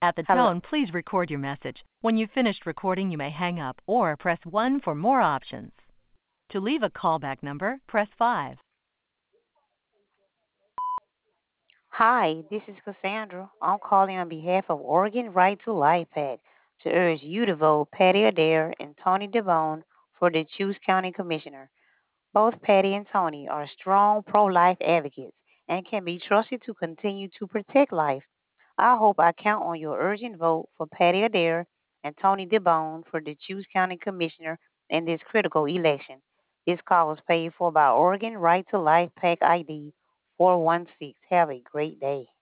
At the Hello. tone, please record your message. When you've finished recording, you may hang up or press 1 for more options. To leave a callback number, press 5. Hi, this is Cassandra. I'm calling on behalf of Oregon Right to Life PAC to urge you to vote Patty Adair and Tony DeBone for the Choose County Commissioner. Both Patty and Tony are strong pro-life advocates and can be trusted to continue to protect life. I hope I count on your urgent vote for Patty Adair and Tony DeBone for the Choose County Commissioner in this critical election. This call was paid for by Oregon Right to Life PAC ID 416. Have a great day.